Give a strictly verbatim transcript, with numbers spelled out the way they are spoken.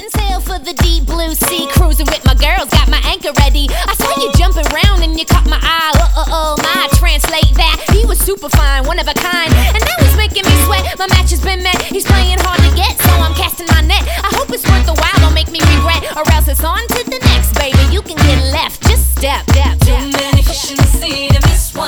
setting sail for the deep blue sea, cruising with my girls, got my anchor ready. I saw you jumping around and you caught my eye. Uh oh oh my, translate that. He was super fine, one of a kind, and that was making me sweat. My match has been met. He's playing hard to get, so I'm casting my net. I hope it's worth the while, don't make me regret, or else it's on to the next, baby. You can get left, just step, step, step. Too many fish in the sea to miss one.